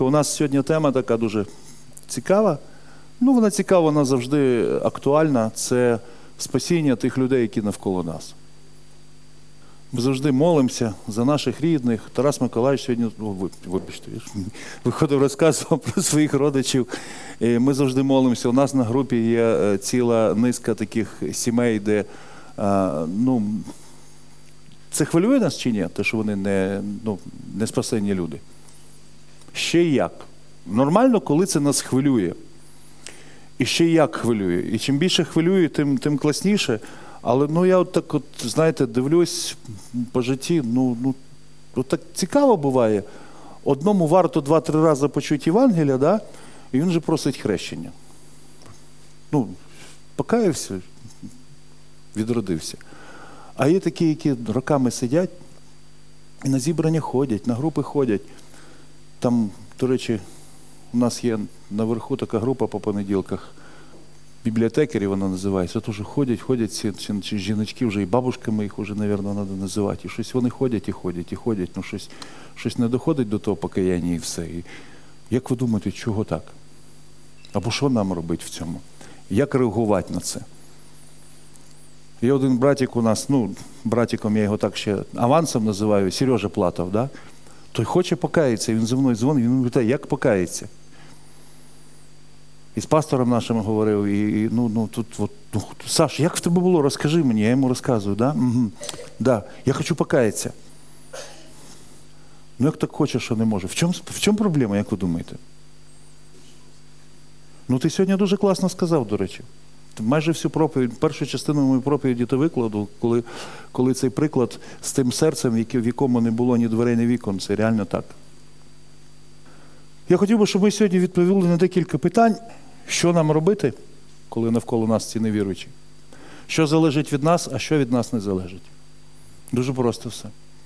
У нас сьогодні тема така дуже цікава. Ну, вона цікава, вона завжди актуальна. Це спасіння тих людей, які навколо нас. Ми завжди молимося за наших рідних. Тарас Миколаївич сьогодні, вибачте, виходив, розказував про своїх родичів. І ми завжди молимося. У нас на групі є ціла низка таких сімей, де, це хвилює нас чи ні? Те, що вони не спасені люди. Ще й як. Нормально, коли це нас хвилює. І ще й як хвилює. І чим більше хвилює, тим класніше. Але я знаєте, дивлюсь по житті, так цікаво буває. Одному варто 2-3 рази почути Євангелія, да? І він же просить хрещення. Покаявся, відродився. А є такі, які роками сидять і на зібрання ходять, на групи ходять. Там, до речі, у нас є наверху така група по понеділках, бібліотекарі вона називається. Тож ходять ці жіночки, вже і бабушками їх вже, мабуть, треба називати. І щось вони ходять. Щось не доходить до того покаяння і все. І як ви думаєте, чого так? Або що нам робити в цьому? Як реагувати на це? Є один братик у нас, братиком я його так ще авансом називаю, Сережа Платов, да? Той хоче покаятися, він зі мною дзвонить, він питає, як покається? І з пастором нашим говорив, Саш, як в тебе було, розкажи мені, я йому розказую, да? Угу. Да, я хочу покаятися. Як так хочеш, що не може? В чому проблема, як ви думаєте? Ти сьогодні дуже класно сказав, до речі. Майже всю проповідь, першу частину моєї проповіді ти викладу, коли цей приклад з тим серцем, в якому не було ні дверей, ні вікон, це реально так. Я хотів би, щоб ми сьогодні відповіли на декілька питань, що нам робити, коли навколо нас ці невіруючі. Що залежить від нас, а що від нас не залежить. Дуже просто все.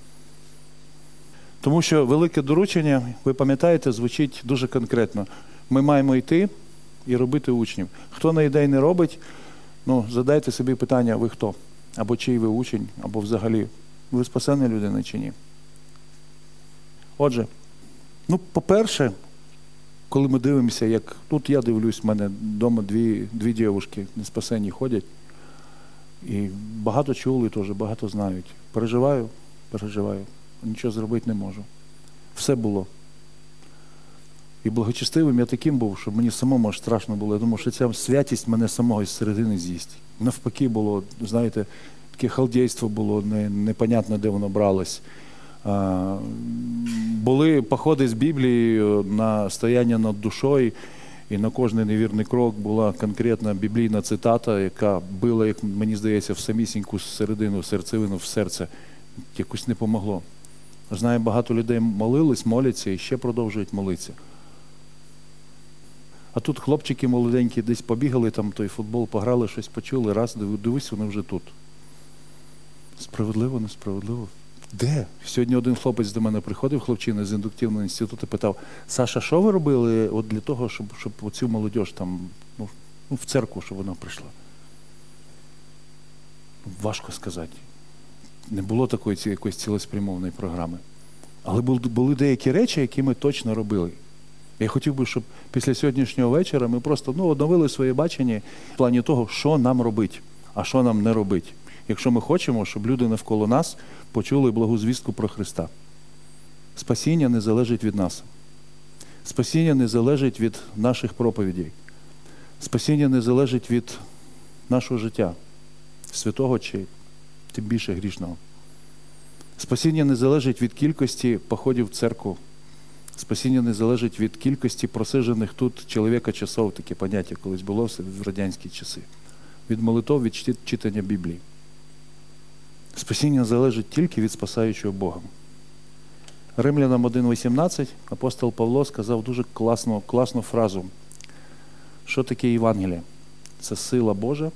Тому що велике доручення, ви пам'ятаєте, звучить дуже конкретно. Ми маємо йти і робити учнів. Хто не йде і не робить, задайте собі питання, ви хто? Або чий ви учень, або взагалі, ви спасена людина чи ні. Отже, по-перше, коли ми дивимося, як, тут я дивлюсь, в мене вдома дві дівчинки неспасені ходять, і багато чули теж, багато знають. Переживаю, нічого зробити не можу. Все було. І благочестивим я таким був, що мені самому аж страшно було. Я думав, що ця святість мене самого із середини з'їсть. Навпаки було, знаєте, таке халдєйство було, непонятно, де воно бралось. Були походи з Біблією на стояння над душою, і на кожний невірний крок була конкретна біблійна цитата, яка била, як мені здається, в самісіньку середину, серцевину, в серце. Якось не помогло. Знаю, багато людей молились, моляться і ще продовжують молитися. А тут хлопчики молоденькі десь побігали, там той футбол пограли, щось почули, раз, дивись, вони вже тут. Справедливо, несправедливо. Де? Сьогодні один хлопець до мене приходив, хлопчина з індуктивного інституту, питав, Саша, що ви робили для того, щоб оцю молодь там, в церкву, щоб вона прийшла? Важко сказати. Не було такої якоїсь цілеспрямованої програми. Але були деякі речі, які ми точно робили. Я хотів би, щоб після сьогоднішнього вечора ми просто оновили своє бачення в плані того, що нам робити, а що нам не робити. Якщо ми хочемо, щоб люди навколо нас почули благу звістку про Христа. Спасіння не залежить від нас. Спасіння не залежить від наших проповідей. Спасіння не залежить від нашого життя, святого чи тим більше грішного. Спасіння не залежить від кількості походів в церкву. Спасіння не залежить від кількості просиджених тут чоловіка часов, таке поняття колись було в радянські часи. Від молитов, від читання Біблії. Спасіння залежить тільки від спасаючого Бога. Римлянам 1:18 апостол Павло сказав дуже класну фразу. Що таке Євангеліє? Це сила Божа.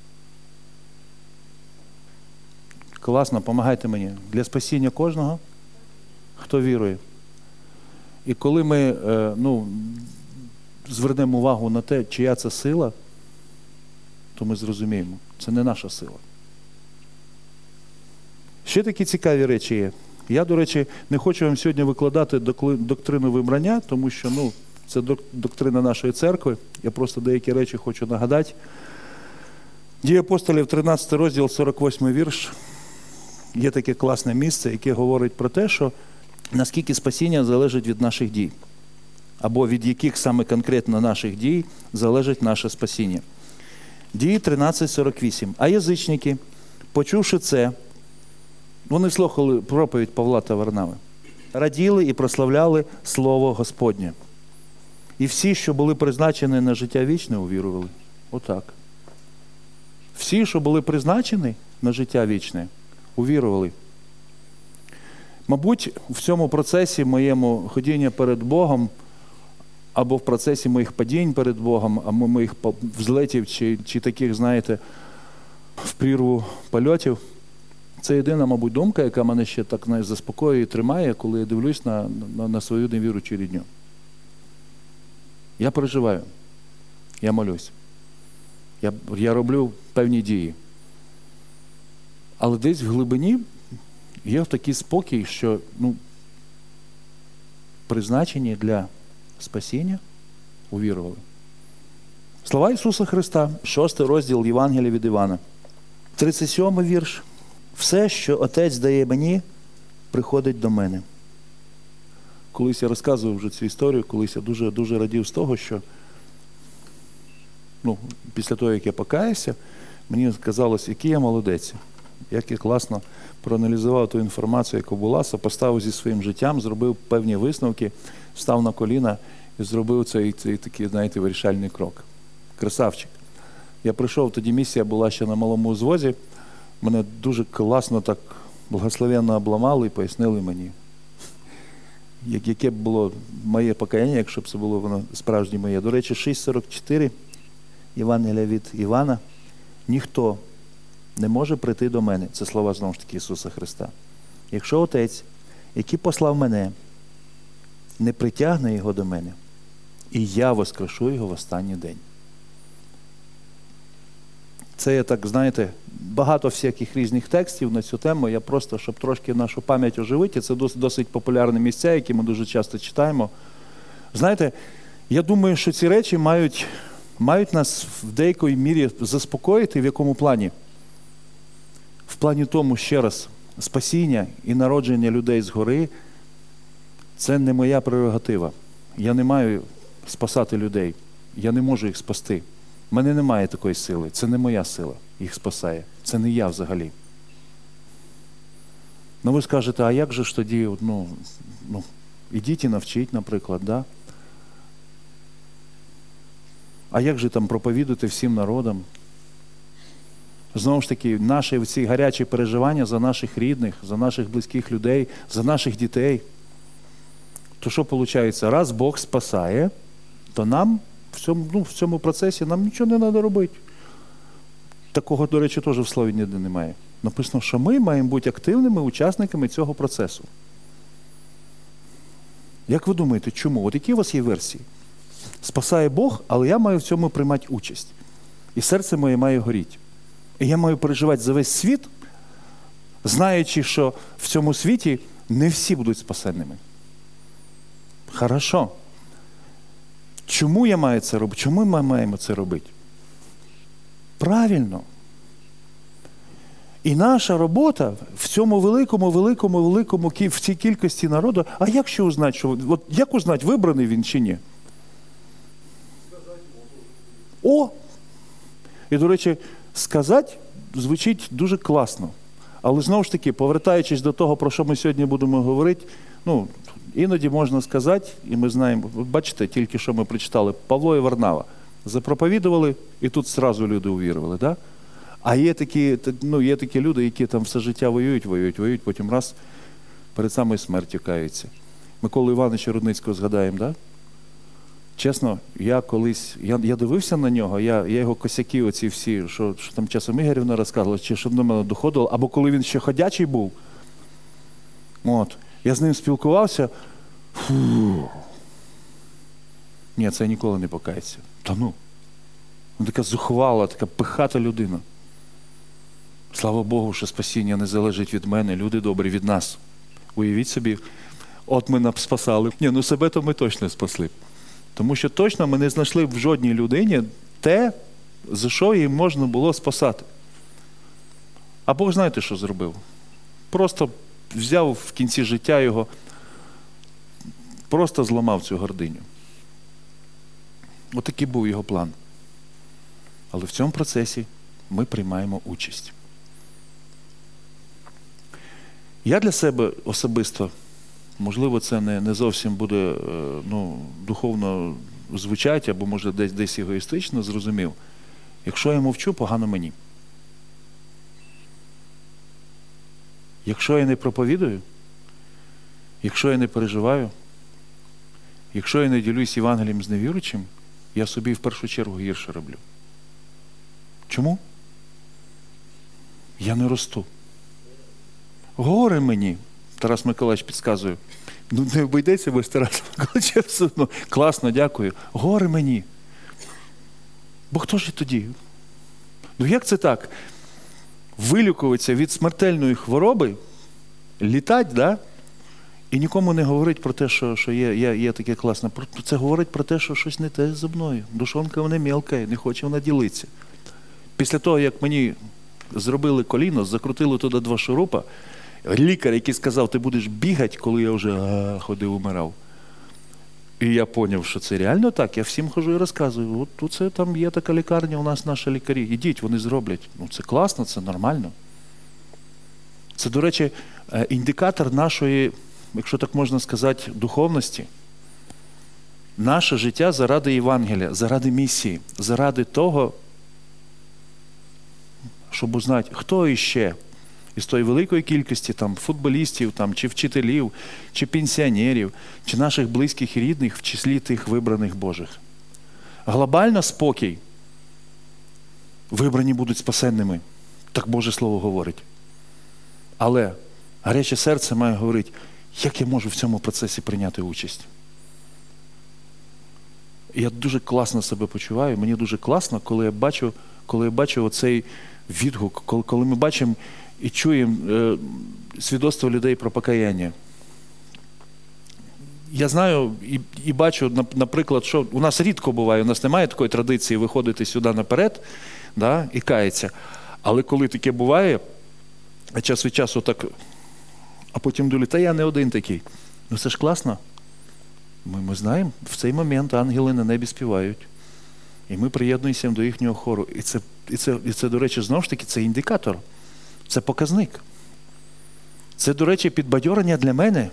Класно, помагайте мені. Для спасіння кожного, хто вірує. І коли ми звернемо увагу на те, чия це сила, то ми зрозуміємо, це не наша сила. Ще такі цікаві речі є. Я, до речі, не хочу вам сьогодні викладати доктрину вибрання, тому що це доктрина нашої церкви. Я просто деякі речі хочу нагадати. Дії апостолів, 13 розділ, 48 вірш. Є таке класне місце, яке говорить про те, що наскільки спасіння залежить від наших дій. Або від яких саме конкретно наших дій залежить наше спасіння. Дії 13:48. А язичники, почувши це, вони слухали проповідь Павла та Варнави, раділи і прославляли Слово Господнє. І всі, що були призначені на життя вічне, увірували. Отак. Всі, що були призначені на життя вічне, увірували. Мабуть, в цьому процесі моєму ходіння перед Богом, або в процесі моїх падінь перед Богом, або моїх взлетів, чи таких, знаєте, в прірву польотів, це єдина, мабуть, думка, яка мене ще так заспокоює і тримає, коли я дивлюсь на свою невіручу рідню. Я переживаю, я молюсь, я роблю певні дії. Але десь в глибині є такий спокій, що призначені для спасіння увірували. Слова Ісуса Христа, 6 розділ Євангелія від Івана, 37 вірш. Все, що Отець дає мені, приходить до мене. Колись я розказував вже цю історію, колись я дуже радів з того, що після того, як я покаявся, мені казалось, який я молодець, як я класно проаналізував ту інформацію, яка була, сопоставив зі своїм життям, зробив певні висновки, став на коліна і зробив цей такий, знаєте, вирішальний крок. Красавчик. Я прийшов, тоді місія була ще на малому узвозі, мене дуже класно так благословенно обламали і пояснили мені, яке б було моє покаяння, якщо б це було воно справжнє моє. До речі, 6:44 Євангелія від Івана. Ніхто не може прийти до мене. Це слова, знову ж таки, Ісуса Христа. Якщо Отець, який послав мене, не притягне його до мене, і я воскрешу його в останній день. Це є так, знаєте, багато всяких різних текстів на цю тему. Я просто, щоб трошки нашу пам'ять оживити, це досить популярні місця, які ми дуже часто читаємо. Знаєте, я думаю, що ці речі мають нас в деякій мірі заспокоїти. В якому плані? В плані тому, ще раз, спасіння і народження людей згори – це не моя прерогатива. Я не маю спасати людей. Я не можу їх спасти. У мене немає такої сили. Це не моя сила їх спасає. Це не я взагалі. Ви скажете, а як же ж тоді, ідіть і навчіть, наприклад, да? А як же там проповідати всім народам? Знову ж таки, наші ці гарячі переживання за наших рідних, за наших близьких людей, за наших дітей. То що виходить? Раз Бог спасає, то нам в цьому процесі нам нічого не треба робити. Такого, до речі, теж в Слові ніде немає. Написано, що ми маємо бути активними учасниками цього процесу. Як ви думаєте, чому? От які у вас є версії? Спасає Бог, але я маю в цьому приймати участь. І серце моє має горіти. І я маю переживати за весь світ, знаючи, що в цьому світі не всі будуть спасенними. Хорошо. Чому я маю це робити? Чому ми маємо це робити? Правильно. І наша робота в цьому великому, в цій кількості народу, а як ще узнати, як узнати, вибраний він чи ні? І, до речі, сказати звучить дуже класно. Але, знову ж таки, повертаючись до того, про що ми сьогодні будемо говорити, іноді можна сказати, і ми знаємо, бачите, тільки що ми прочитали, Павло і Варнава запроповідували, і тут зразу люди увірували, да? А є такі люди, які там все життя воюють, потім раз, перед самою смертю каються. Миколу Івановича Рудницького згадаємо, да? Чесно, я дивився на нього, я його косяки оці всі, що там часом Ігорівна розказувала, чи що до мене доходило, або коли він ще ходячий був, я з ним спілкувався, ні, це ніколи не покається. Вона така зухвала, така пихата людина. Слава Богу, що спасіння не залежить від мене, люди добрі, від нас. Уявіть собі, от ми нас спасали. Ні, ну себе то ми точно спасли. Тому що точно ми не знайшли в жодній людині те, за що їм можна було спасати. А Бог знаєте, що зробив? Просто взяв в кінці життя його, просто зламав цю гординю. Отакий був його план. Але в цьому процесі ми приймаємо участь. Я для себе особисто, можливо, це не зовсім буде духовно звучати, або, може, десь егоїстично зрозумів. Якщо я мовчу, погано мені. Якщо я не проповідую, якщо я не переживаю, якщо я не ділюсь Євангелієм з невіруючим, я собі в першу чергу гірше роблю. Чому? Я не росту. Горе мені, Тарас Миколаївич підказує. Ну не обійдеться без Тараса Миколаївича все одно. Класно, дякую. Горе мені. Бо хто ж я тоді? Ну як це так? Вилікуватися від смертельної хвороби, літать, да? І нікому не говорить про те, що є таке класне. Це говорить про те, що щось не те зі мною. Душонка вона мелка, не хоче вона ділитися. Після того, як мені зробили коліно, закрутили туди 2 шурупа, лікар, який сказав, ти будеш бігати, коли я вже ходив, умирав. І я зрозумів, що це реально так. Я всім хожу і розказую. От тут це там є така лікарня, у нас наші лікарі. Ідіть, вони зроблять. Ну це класно, це нормально. Це, до речі, індикатор нашої, якщо так можна сказати, духовності. Наше життя заради Євангелія, заради місії, заради того, щоб узнати, хто іще із тої великої кількості там, футболістів, там, чи вчителів, чи пенсіонерів, чи наших близьких і рідних в числі тих вибраних Божих. Глобально спокій. Вибрані будуть спасенними. Так Боже Слово говорить. Але гаряче серце має говорити, як я можу в цьому процесі прийняти участь. Я дуже класно себе почуваю, мені дуже класно, коли я бачу оцей відгук, коли ми бачимо і чуємо свідоцтво людей про покаяння. Я знаю і бачу, наприклад, що у нас рідко буває, у нас немає такої традиції виходити сюди наперед, да, і каятися. Але коли таке буває, а час від часу так, а потім думаю, та я не один такий. Ну це ж класно. Ми знаємо, в цей момент ангели на небі співають. І ми приєднуємося до їхнього хору. І це, до речі, знову ж таки, це індикатор. Це показник. Це, до речі, підбадьорення для мене.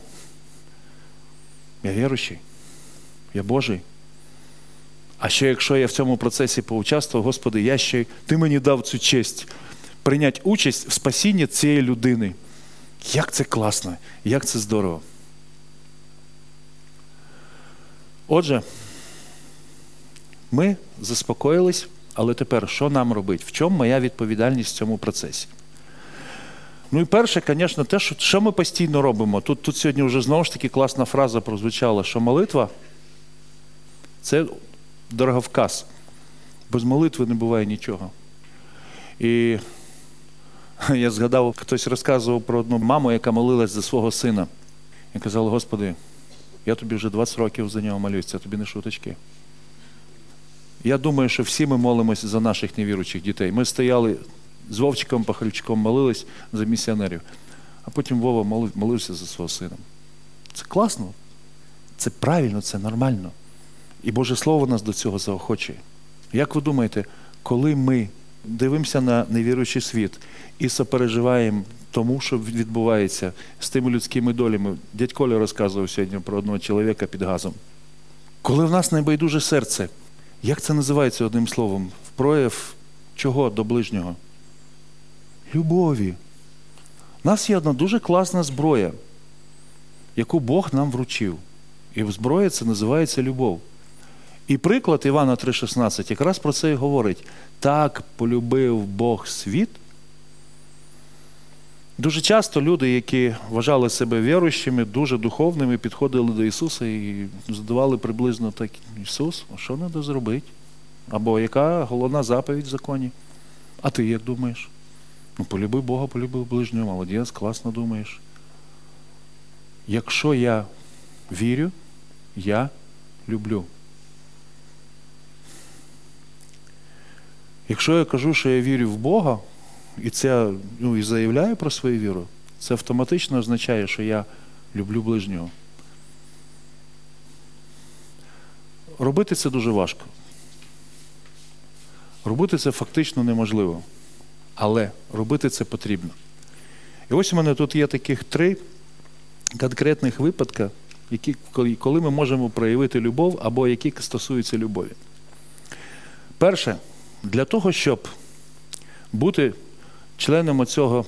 Я віруючий. Я Божий. А ще якщо я в цьому процесі поучаствував, Господи, Ти мені дав цю честь прийняти участь в спасінні цієї людини. Як це класно, як це здорово. Отже, ми заспокоїлись, але тепер що нам робити? В чому моя відповідальність в цьому процесі? Ну і перше, звісно, те, що ми постійно робимо. Тут сьогодні вже знову ж таки класна фраза прозвучала, що молитва – це дороговказ. Без молитви не буває нічого. І я згадав, хтось розказував про одну маму, яка молилась за свого сина. І казала, Господи, я тобі вже 20 років за нього молюсь, це тобі не шуточки. Я думаю, що всі ми молимося за наших невіруючих дітей. Ми стояли з Вовчиком, Пахальчуком, молились за місіонерів. А потім Вова молився за свого сина. Це класно, це правильно, це нормально. І Боже Слово нас до цього заохочує. Як ви думаєте, коли ми дивимося на невіруючий світ і сопереживаємо тому, що відбувається з тими людськими долями? Дядь Коля розказував сьогодні про одного чоловіка під газом. Коли в нас найбайдуже серце, як це називається одним словом? Прояв чого до ближнього? Любові. У нас є одна дуже класна зброя, яку Бог нам вручив. І зброя це називається любов. І приклад Івана 3,16 якраз про це і говорить. Так полюбив Бог світ. Дуже часто люди, які вважали себе віруючими, дуже духовними, підходили до Ісуса і задавали приблизно так, Ісус, а що треба зробити? Або яка головна заповідь в законі? А ти як думаєш? Ну, полюби Бога, полюби ближнього, молодець, класно думаєш. Якщо я вірю, я люблю. Якщо я кажу, що я вірю в Бога, і це, і заявляю про свою віру, це автоматично означає, що я люблю ближнього. Робити це дуже важко. Робити це фактично неможливо. Але робити це потрібно. І ось у мене тут є таких 3 конкретних випадки, коли ми можемо проявити любов або які стосуються любові. Перше, для того, щоб бути членом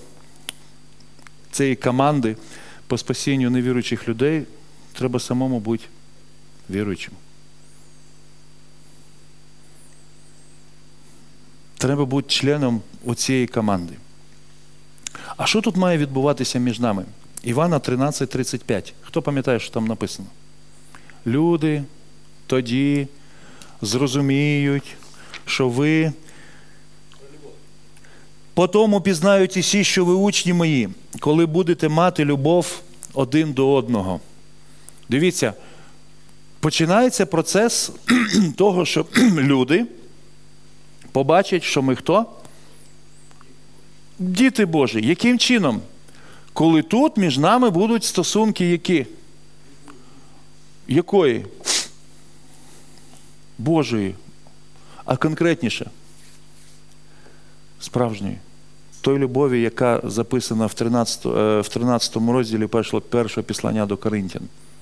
цієї команди по спасінню невіруючих людей, треба самому бути віруючим. Треба бути членом цієї команди. А що тут має відбуватися між нами? Івана 13:35. Хто пам'ятає, що там написано? Люди тоді зрозуміють, що ви потому пізнають усі, що ви учні мої, коли будете мати любов один до одного. Дивіться, починається процес того, що люди побачать, що ми хто? Діти Божі. Яким чином? Коли тут між нами будуть стосунки які? Якої? Божої. А конкретніше? Справжньої. Той любові, яка записана в 13 розділі першого післання до Коринтян.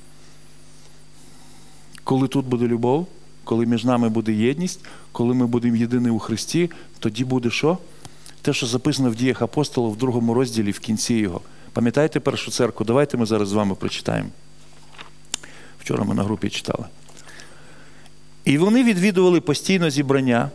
Коли тут буде любов, коли між нами буде єдність, коли ми будемо єдині у Христі, тоді буде що? Те, що записано в Діях апостолів в 2 розділі, в кінці його. Пам'ятаєте першу церкву? Давайте ми зараз з вами прочитаємо. Вчора ми на групі читали. І вони відвідували постійно зібрання.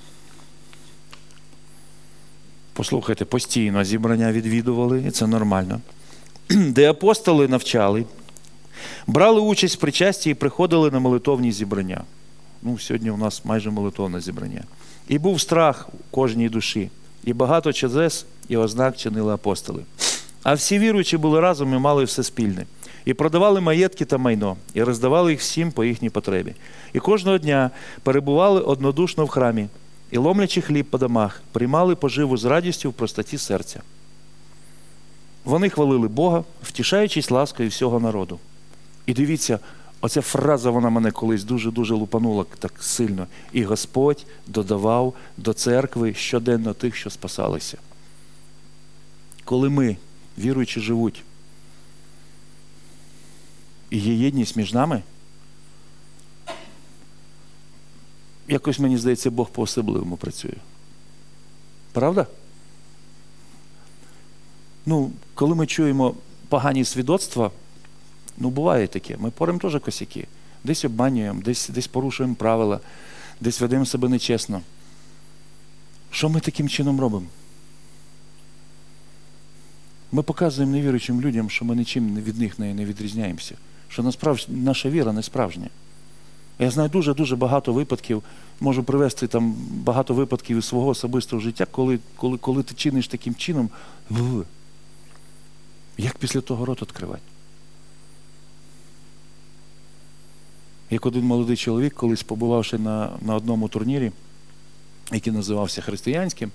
Послухайте, постійно зібрання відвідували, і це нормально. Де апостоли навчали, брали участь в причасті і приходили на молитовні зібрання. Сьогодні у нас майже молитовне зібрання. І був страх у кожній душі. І багато чудес і ознак чинили апостоли. А всі віруючі були разом і мали все спільне. І продавали маєтки та майно, і роздавали їх всім по їхній потребі. І кожного дня перебували однодушно в храмі, і, ломлячи хліб по домах, приймали поживу з радістю в простоті серця. Вони хвалили Бога, втішаючись ласкою всього народу. І дивіться, оця фраза, вона мене колись дуже-дуже лупанула так сильно. І Господь додавав до церкви щоденно тих, що спасалися. Коли ми, віруючі, живуть, і є єдність між нами, якось, мені здається, Бог по-особливому працює. Правда? Коли ми чуємо погані свідоцтва, буває таке. Ми поримо теж косяки. Десь обманюємо, десь порушуємо правила, десь ведемо себе нечесно. Що ми таким чином робимо? Ми показуємо невіруючим людям, що ми нічим від них не відрізняємося. Що насправді наша віра не справжня. Я знаю дуже-дуже багато випадків, можу привести там багато випадків із свого особистого життя, коли ти чиниш таким чином, як після того рот відкривати? Як один молодий чоловік, колись побувавши на одному турнірі, який називався християнським,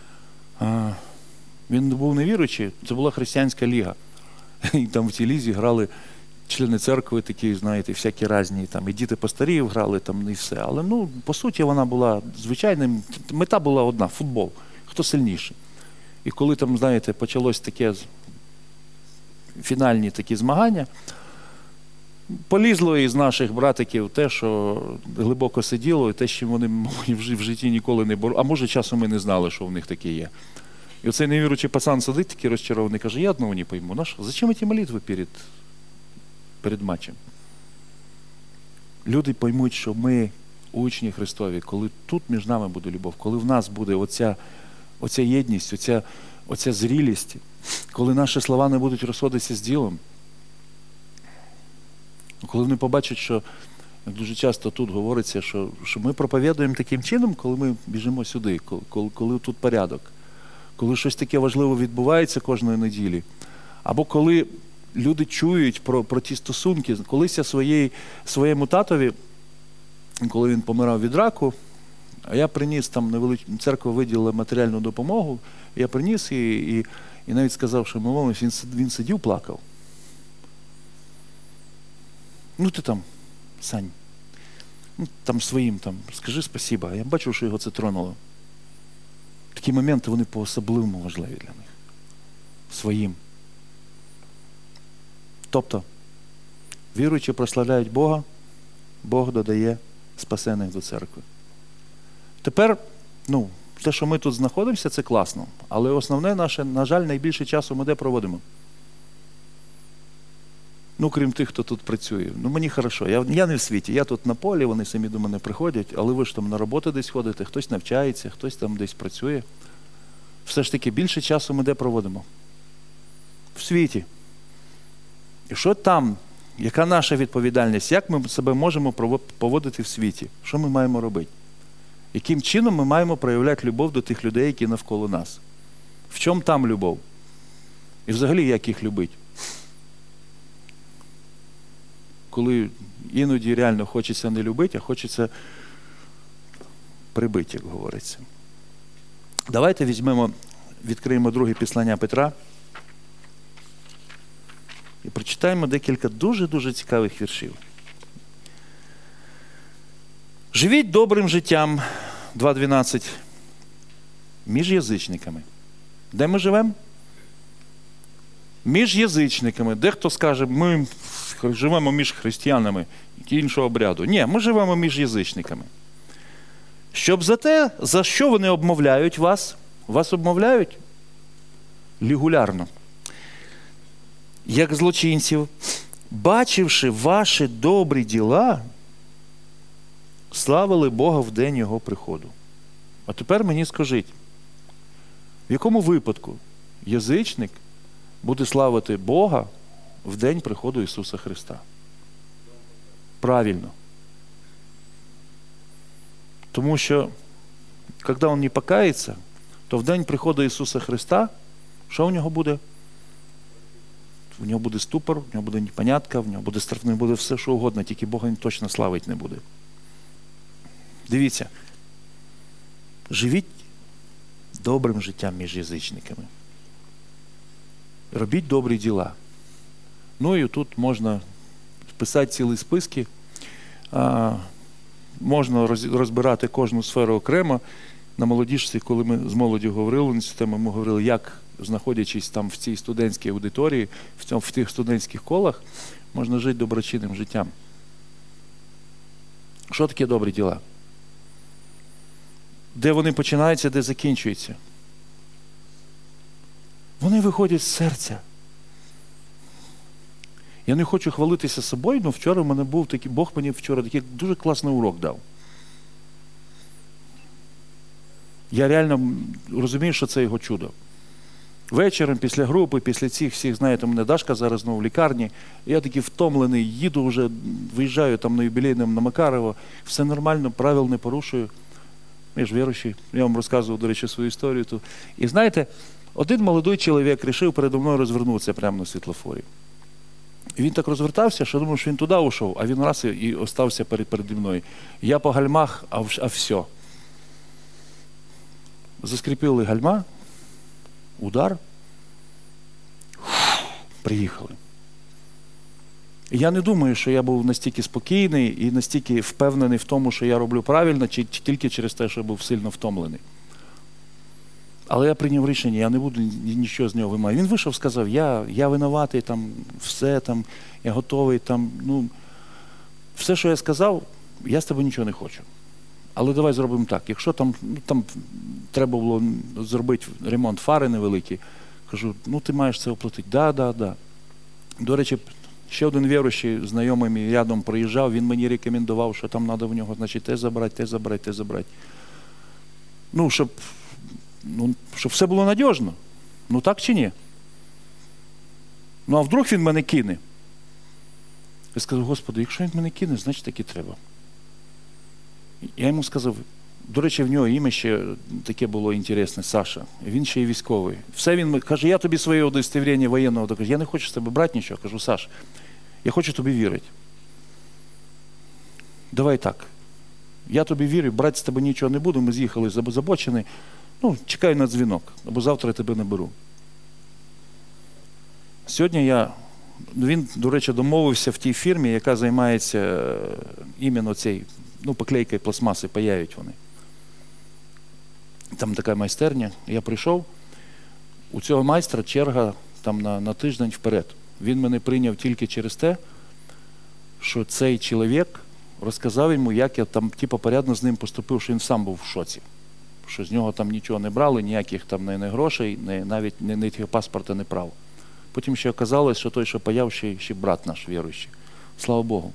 він був невіруючий, це була християнська ліга. І там в цій лізі грали члени церкви такі, знаєте, всякі різні, там і діти постарів грали, там і все. Але, по суті, вона була звичайним, мета була одна – футбол. Хто сильніший. І коли там, знаєте, почалось таке, фінальні такі змагання, полізло із наших братиків те, що глибоко сиділо, і те, що вони в житті ніколи не боролися. А може, часом ми не знали, що в них таке є. І оцей невіруючий пацан сидить такий розчарований, каже, я одного не пойму. Зачем ці молитви перед матчем? Люди поймуть, що ми учні Христові, коли тут між нами буде любов, коли в нас буде оця єдність, оця зрілість, коли наші слова не будуть розходитися з ділом, коли вони побачать, що, як дуже часто тут говориться, що ми проповідуємо таким чином, коли ми біжимо сюди, коли тут порядок, коли щось таке важливе відбувається кожної неділі, або коли люди чують про ті стосунки. Колись я своєму татові, коли він помирав від раку, я приніс там церква виділила матеріальну допомогу, я приніс і навіть сказав, що ми молимося, він сидів, плакав. Ну ти там, Сань, там своїм, там, скажи спасіба. Я бачив, що його це тронуло. Такі моменти, вони по-особливому важливі для них. Своїм. Тобто, віруючи прославляють Бога, Бог додає спасених до церкви. Тепер, те, що ми тут знаходимося, це класно. Але основне наше, на жаль, найбільше часу ми де проводимо? Крім тих, хто тут працює. Мені хорошо. Я не в світі. Я тут на полі, вони самі до мене приходять, але ви ж там на роботу десь ходите, хтось навчається, хтось там десь працює. Все ж таки, більше часу ми де проводимо? В світі. І що там? Яка наша відповідальність? Як ми себе можемо поводити в світі? Що ми маємо робити? Яким чином ми маємо проявляти любов до тих людей, які навколо нас? В чому там любов? І взагалі, як їх любити? Коли іноді реально хочеться не любити, а хочеться прибити, як говориться. Давайте відкриємо друге післання Петра і прочитаємо декілька дуже-дуже цікавих віршів. Живіть добрим життям, 2.12, між язичниками. Де ми живемо? Між язичниками. Дехто скаже, ми живемо між християнами, іншого обряду. Ні, ми живемо між язичниками. Щоб за те, за що вони обмовляють вас, вас обмовляють регулярно, як злочинців, бачивши ваші добрі діла, славили Бога в день Його приходу. А тепер мені скажіть, в якому випадку язичник буде славити Бога в день приходу Ісуса Христа? Правильно. Тому що, коли він не покається, то в день приходу Ісуса Христа, що у нього буде? У нього буде ступор, у нього буде непонятка, в нього буде страх, буде все, що угодно, тільки Бога він точно славить не буде. Дивіться, живіть добрим життям між язичниками. Робіть добрі діла. І тут можна писати цілі списки, можна розбирати кожну сферу окремо. На молодіжці, коли ми з молоддю говорили на цю тему, ми говорили, як, знаходячись там в цій студентській аудиторії, в тих студентських колах, можна жити доброчинним життям. Що таке добрі діла? Де вони починаються, де закінчуються? Вони виходять з серця. Я не хочу хвалитися собою, але вчора в мене був такий, Бог мені вчора такий дуже класний урок дав. Я реально розумію, що це його чудо. Вечором, після групи, після цих всіх, знаєте, у мене Дашка зараз знову в лікарні, я такий втомлений, їду вже, виїжджаю там на юбілейному на Макарова, все нормально, правил не порушую. Я ж віруючий, я вам розказував, до речі, свою історію. І знаєте, один молодий чоловік вирішив передо мною розвернутися прямо на світлофорі. І він так розвертався, що думав, що він туди ушов, а він раз і остався переді мною. Я по гальмах, а все. Заскріпили гальма, удар, приїхали. І я не думаю, що я був настільки спокійний і настільки впевнений в тому, що я роблю правильно, чи тільки через те, що я був сильно втомлений. Але я прийняв рішення, я не буду нічого з нього вимагати. Він вийшов, сказав, я винуватий, там, все, там, я готовий, там, все, що я сказав, я з тебе нічого не хочу. Але давай зробимо так, якщо там треба було зробити ремонт фари невеликий, кажу, ти маєш це оплатити. Да. До речі, ще один віруючий, знайомий мій рядом проїжджав, він мені рекомендував, що там треба в нього, значить, те забрати. Щоб все було надіжно. Так чи ні? А вдруг він мене кине? Я сказав, Господи, якщо він мене кине, значить так і треба. Я йому сказав, До речі, в нього ім'я ще таке було інтересне, Саша. Він ще й військовий. Все він каже, я тобі своє удостоверення воєнного докажу. Я не хочу з тебе брати нічого. Кажу, Саш, я хочу тобі вірити. Давай так. Я тобі вірю, брати з тебе нічого не буду, ми з'їхали з обочини. Ну, чекаю на дзвінок, або завтра я тебе наберу. Сьогодні він, до речі, домовився в тій фірмі, яка займається іменно цією, поклейкою пластмаси, паяють вони. Там така майстерня. Я прийшов, у цього майстра черга там на тиждень вперед. Він мене прийняв тільки через те, що цей чоловік розказав йому, як я там порядно з ним поступив, що він сам був в шоці. Що з нього там нічого не брали, ніяких там не грошей, навіть не паспорта, не прав. Потім ще оказалось, що той, що паяв, ще брат наш віруючий. Слава Богу.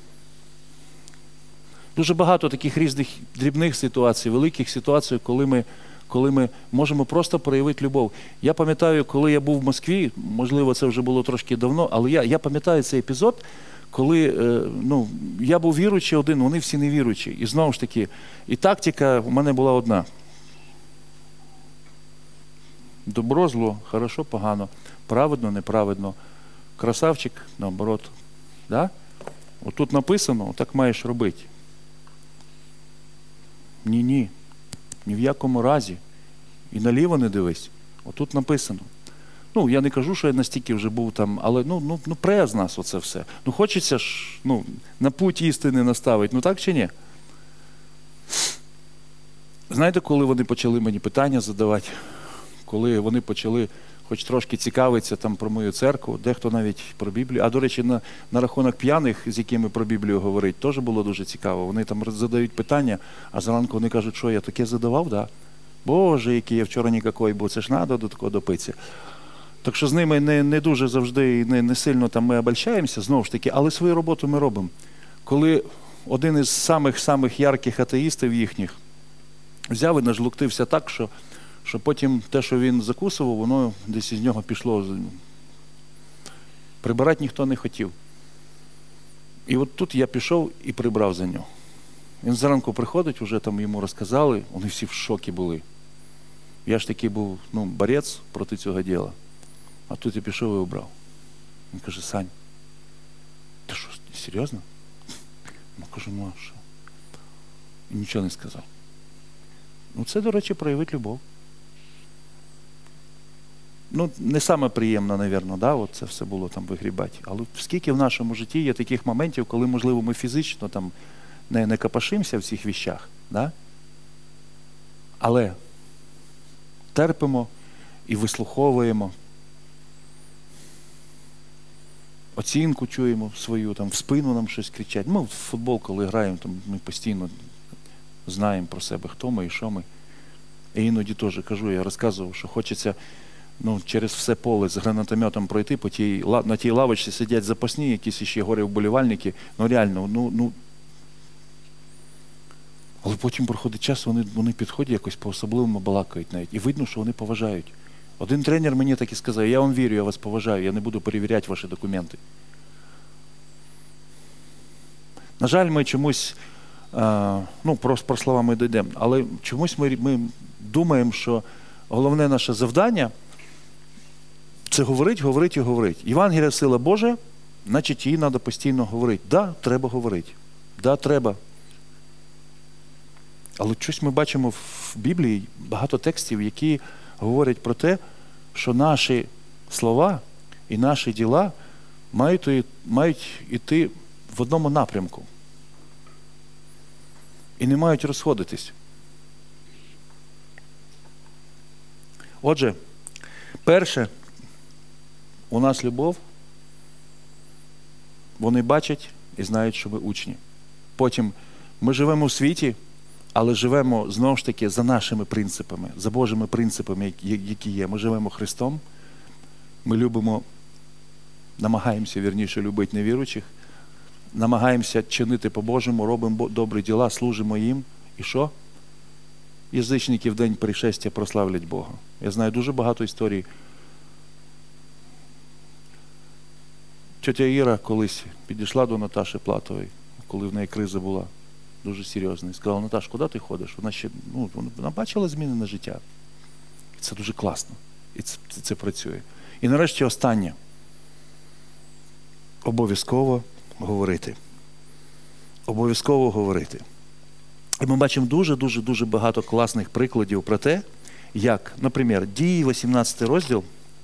Дуже багато таких різних дрібних ситуацій, великих ситуацій, коли ми можемо просто проявити любов. Я пам'ятаю, коли я був в Москві, можливо, це вже було трошки давно, але я пам'ятаю цей епізод, коли я був віруючий один, вони всі не віруючі. І знову ж таки, і тактика у мене була одна. Добро, зло, хорошо, погано, праведно, неправедно, красавчик, наоборот. Да? Отут написано, так маєш робити. Ні, ні в якому разі. І наліво не дивись. Отут написано. Я не кажу, що я настільки вже був там, але пре з нас оце все. Хочеться ж, на путь істини наставити. Так чи ні? Знаєте, коли вони почали мені питання задавати? Коли вони почали хоч трошки цікавитися там про мою церкву, дехто навіть про Біблію. А, до речі, на рахунок п'яних, з якими про Біблію говорить, теж було дуже цікаво. Вони там задають питання, а зранку вони кажуть, що я таке задавав, да? Боже, який я вчора нікакий був, це ж треба до такого допитися. Так що з ними не дуже завжди, не сильно там ми обольщаємося, знову ж таки, але свою роботу ми робимо. Коли один із самих ярких атеїстів їхніх взяв і нажлуктився так, що потім те, що він закусував, воно десь із нього пішло. Прибирати ніхто не хотів. І от тут я пішов і прибрав за нього. Він зранку приходить, вже там йому розказали, вони всі в шокі були. Я ж такий був, борець проти цього діла. А тут я пішов і обрав. Він каже, Сань, ти що, серйозно? Я кажу, а що? І нічого не сказав. Це, до речі, проявить любов. Не саме приємно, мабуть, да, це все було там вигрібати. Але скільки в нашому житті є таких моментів, коли, можливо, ми фізично там не копошимося в цих віщах, да? Але терпимо і вислуховуємо, оцінку чуємо свою, там, в спину нам щось кричать. Ми в футбол, коли граємо, там, ми постійно знаємо про себе, хто ми і що ми. І іноді теж кажу, я розказував, що хочеться через все поле з гранатометом пройти, на тій лавочці сидять запасні, якісь ще горе-вболівальники. Реально, Але потім проходить час, вони підходять якось по-особливому балакають навіть. І видно, що вони поважають. Один тренер мені так і сказав, я вам вірю, я вас поважаю, я не буду перевіряти ваші документи. На жаль, ми чомусь, про слова ми дійдемо, але чомусь ми думаємо, що головне наше завдання – це говорити і говорити. Євангелія – сила Божа, значить її треба постійно говорити. Да, треба говорити. Да, треба. Але щось ми бачимо в Біблії багато текстів, які говорять про те, що наші слова і наші діла мають йти в одному напрямку. І не мають розходитись. Отже, перше, у нас любов, вони бачать і знають, що ми учні. Потім, ми живемо у світі, але живемо, знову ж таки, за нашими принципами, за Божими принципами, які є. Ми живемо Христом, ми любимо, намагаємося, вірніше, любити невіруючих, намагаємося чинити по-Божому, робимо добрі діла, служимо їм. І що? Язичники в день пришестя прославлять Бога. Я знаю дуже багато історій. Тетя Іра колись підійшла до Наташі Платової, коли в неї криза була. дуже серйозний. Сказала: Наташ, куди ти ходиш? Вона ще, вона бачила зміни на життя. І це дуже класно. І це працює. І нарешті останнє. Обов'язково говорити. Обов'язково говорити. І ми бачимо дуже багато класних прикладів про те, як, наприклад, Дії, 18 розділ.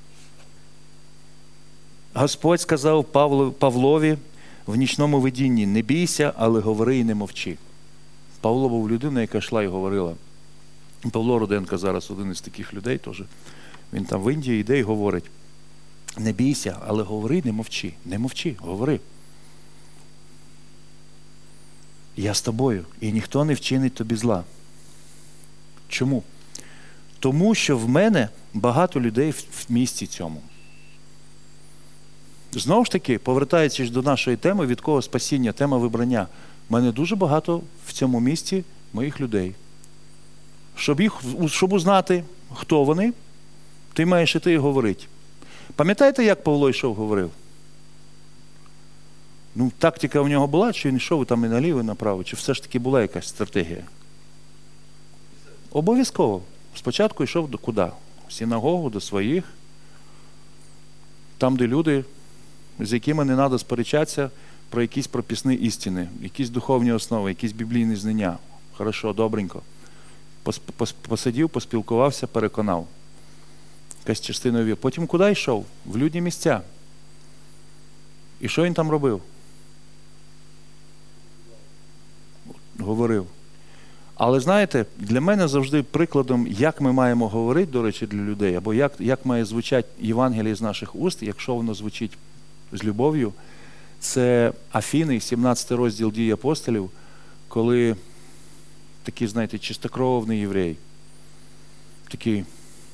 Господь сказав Павлові в нічному видінні: не бійся, але говори і не мовчи. Павло був людина, яка йшла і говорила. Павло Руденко зараз один із таких людей теж. Він там в Індії йде і говорить: не бійся, але говори, не мовчи. Не мовчи, говори. Я з тобою, і ніхто не вчинить тобі зла. Чому? Тому що в мене багато людей в місті цьому. Знову ж таки, повертаючись до нашої теми, від кого спасіння, тема вибрання. В мене дуже багато в цьому місті моїх людей. Щоб узнати, хто вони, ти маєш іти і говорити. Пам'ятаєте, як Павло йшов, говорив? Тактика в нього була, чи він йшов там і наліво, і направо, чи все ж таки була якась стратегія? Обов'язково. Спочатку йшов до куди? В синагогу, до своїх. Там, де люди, з якими не треба сперечатися про якісь прописні істини, якісь духовні основи, якісь біблійні знання. Хорошо, добренько. Посидів, поспілкувався, переконав. Якась частина віри. Потім куди йшов? В людні місця. І що він там робив? Говорив. Але знаєте, для мене завжди прикладом, як ми маємо говорити, до речі, для людей, або як має звучати Євангеліє з наших уст, якщо воно звучить з любов'ю, це Афіни, 17 розділ Дій апостолів, коли такий, знаєте, чистокровний єврей, такий,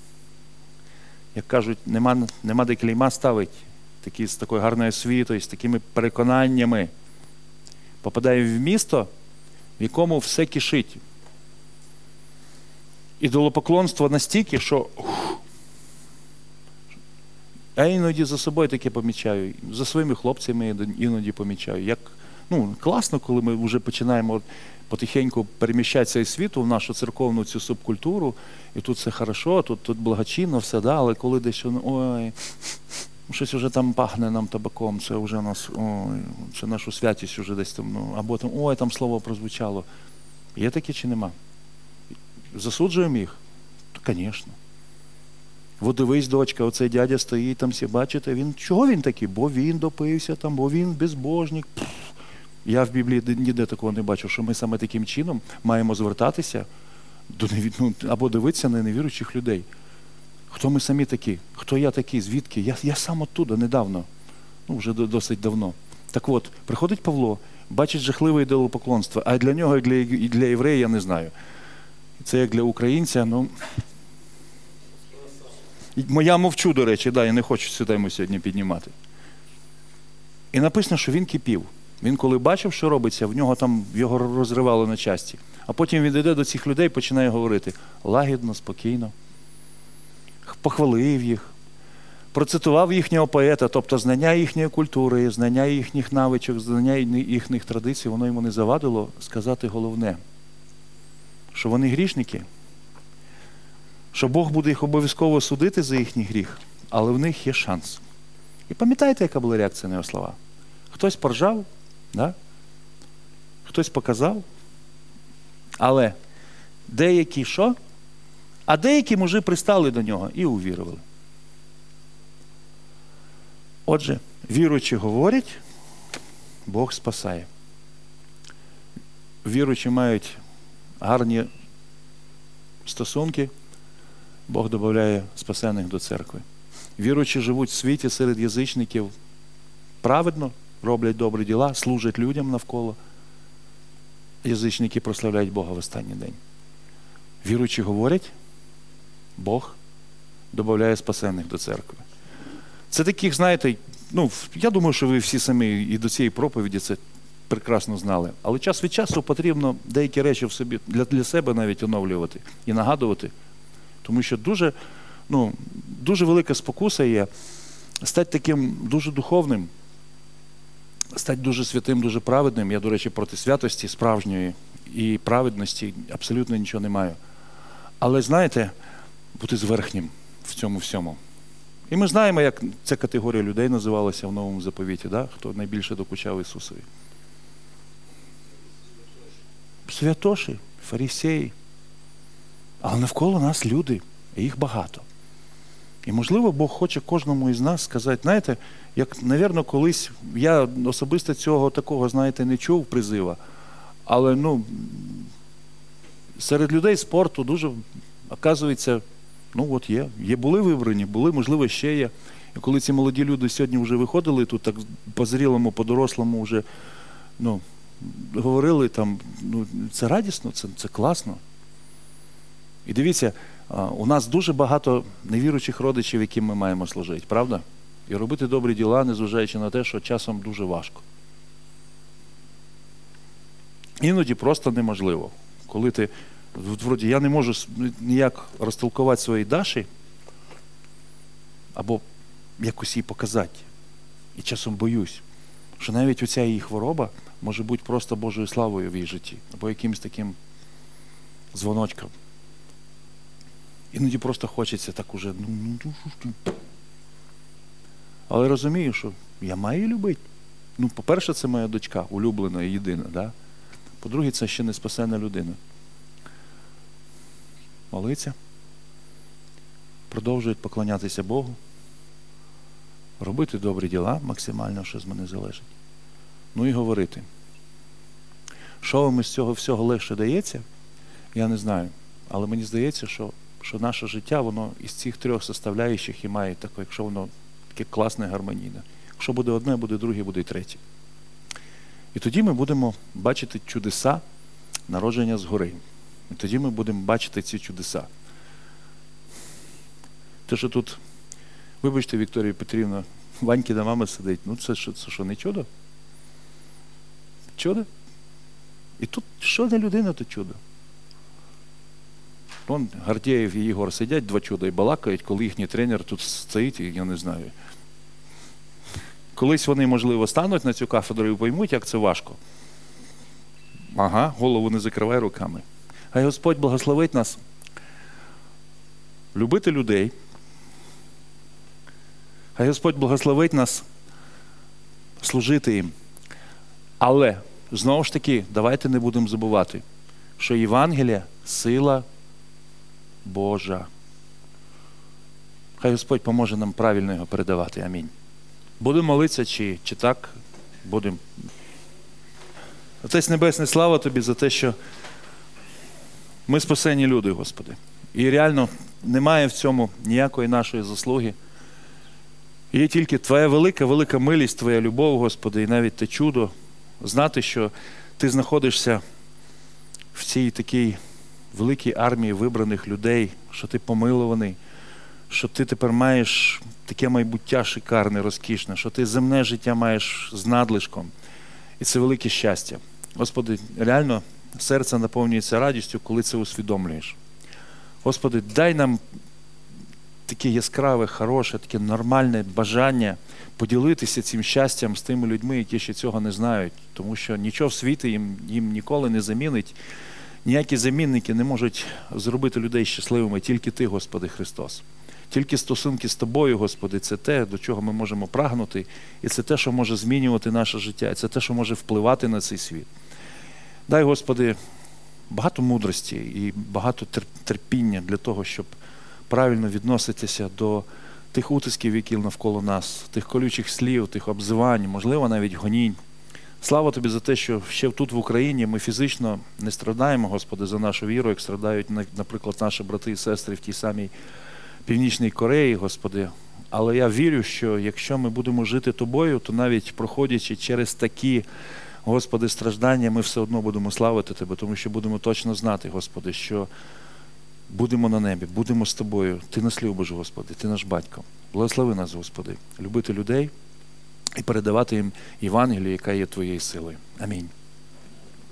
як кажуть, нема де клейма ставить, такий з такою гарною освітою, з такими переконаннями, попадає в місто, в якому все кишить. Ідолопоклонство настільки, що я іноді за собою таке помічаю, за своїми хлопцями іноді помічаю. Як, класно, коли ми вже починаємо потихеньку переміщатися із світу в нашу церковну цю субкультуру, і тут все хорошо, тут благочинно, все, да, але коли десь, щось вже там пахне нам табаком, це вже нас, це нашу святість вже десь там, або там, там слово прозвучало. Є таке чи нема? Засуджуємо їх? Звісно. От дивись, дочка, оцей дядя стоїть там, всі бачите, чого він такий? Бо він допився там, бо він безбожник. Я в Біблії ніде такого не бачу, що ми саме таким чином маємо звертатися або дивитися на невіруючих людей. Хто ми самі такі? Хто я такий? Звідки? Я сам оттуда, недавно. Вже досить давно. Так от, приходить Павло, бачить жахливе ідолопоклонство, а для нього, і для єврея, я не знаю. Це як для українця, Я мовчу, до речі, я не хочу цю тему сьогодні піднімати. І написано, що він кипів. Він коли бачив, що робиться, його розривало на часті. А потім він йде до цих людей і починає говорити лагідно, спокійно. Похвалив їх, процитував їхнього поета, тобто знання їхньої культури, знання їхніх навичок, знання їхніх традицій, воно йому не завадило сказати головне, що вони грішники, що Бог буде їх обов'язково судити за їхній гріх, але в них є шанс. І пам'ятаєте, яка була реакція на його слова? Хтось поржав, да? Хтось показав, але деякі що? А деякі мужі пристали до нього і увірували. Отже, віруючі говорять, Бог спасає. Віруючі мають гарні стосунки, Бог додає спасених до церкви. Віруючі живуть в світі серед язичників праведно, роблять добрі діла, служать людям навколо. Язичники прославляють Бога в останній день. Віруючі говорять, Бог додає спасених до церкви. Це таких, знаєте, я думаю, що ви всі самі і до цієї проповіді це прекрасно знали. Але час від часу потрібно деякі речі в собі для себе навіть оновлювати і нагадувати. Тому що дуже велика спокуса є стати таким дуже духовним, стати дуже святим, дуже праведним. Я, до речі, проти святості справжньої і праведності абсолютно нічого не маю. Але, знаєте, бути зверхнім в цьому всьому. І ми знаємо, як ця категорія людей називалася в Новому Заповіті, да? Хто найбільше докучав Ісусові. Святоші, фарисеї. Але навколо нас люди, і їх багато. І, можливо, Бог хоче кожному із нас сказати, знаєте, як, навірно, колись, я особисто цього такого, знаєте, не чув призива, але, серед людей спорту дуже, оказується, от є, були вибрані, були, можливо, ще є. І коли ці молоді люди сьогодні вже виходили тут, так по-зрілому, по-дорослому вже, говорили там, це радісно, це класно. І дивіться, у нас дуже багато невіруючих родичів, яким ми маємо служити, правда? І робити добрі діла, незважаючи на те, що часом дуже важко. Іноді просто неможливо. Коли ти, вроді, я не можу ніяк розтолкувати своїй Даші, або якось їй показати. І часом боюсь, що навіть оця її хвороба може бути просто Божою славою в її житті, або якимось таким дзвоночком. Іноді просто хочеться так уже, Але розумію, що я маю її любити. По-перше, це моя дочка, улюблена і єдина, да? По-друге, це ще не спасена людина. Молиться, продовжують поклонятися Богу, робити добрі діла максимально, що з мене залежить. І говорити. Що вам із цього всього легше дається, я не знаю. Але мені здається, що наше життя, воно із цих трьох составляючих і має таке, якщо воно таке класне, гармонійне. Якщо буде одне, буде друге, буде й третє. І тоді ми будемо бачити чудеса народження згори. І тоді ми будемо бачити ці чудеса. Те, що тут, вибачте, Вікторія Петрівна, Ванькіна мама сидить, це що, не чудо? Чудо? І тут що не людина, то чудо. Вон Гордєєв і Ігор сидять, два чуда і балакають, коли їхній тренер тут стоїть, і я не знаю. Колись вони, можливо, стануть на цю кафедру і поймуть, як це важко. Ага, голову не закривай руками. Хай Господь благословить нас любити людей. Хай Господь благословить нас служити їм. Але, знову ж таки, давайте не будемо забувати, що Євангелія – сила Божа. Хай Господь поможе нам правильно його передавати. Амінь. Будемо молитися, чи так? Будемо. Отець Небесний, слава Тобі за те, що ми спасені люди, Господи. І реально немає в цьому ніякої нашої заслуги. Є тільки Твоя велика милість, Твоя любов, Господи, і навіть те чудо знати, що Ти знаходишся в цій такій великій армії вибраних людей, що Ти помилуваний, що Ти тепер маєш таке майбуття шикарне, розкішне, що Ти земне життя маєш з надлишком. І це велике щастя. Господи, реально серце наповнюється радістю, коли це усвідомлюєш. Господи, дай нам таке яскраве, хороше, таке нормальне бажання поділитися цим щастям з тими людьми, які ще цього не знають. Тому що нічого в світі їм ніколи не замінить. Ніякі замінники не можуть зробити людей щасливими, тільки Ти, Господи Христос. Тільки стосунки з Тобою, Господи, це те, до чого ми можемо прагнути, і це те, що може змінювати наше життя, і це те, що може впливати на цей світ. Дай, Господи, багато мудрості і багато терпіння для того, щоб правильно відноситися до тих утисків, які навколо нас, тих колючих слів, тих обзивань, можливо, навіть гонінь. Слава Тобі за те, що ще тут в Україні ми фізично не страдаємо, Господи, за нашу віру, як страдають, наприклад, наші брати і сестри в тій самій Північній Кореї, Господи. Але я вірю, що якщо ми будемо жити Тобою, то навіть проходячи через такі, Господи, страждання, ми все одно будемо славити Тебе, тому що будемо точно знати, Господи, що будемо на небі, будемо з Тобою. Ти нас любиш, Господи, Ти наш Батько. Благослови нас, Господи, любити людей і передавати їм Євангелію, яка є Твоєю силою. Амінь.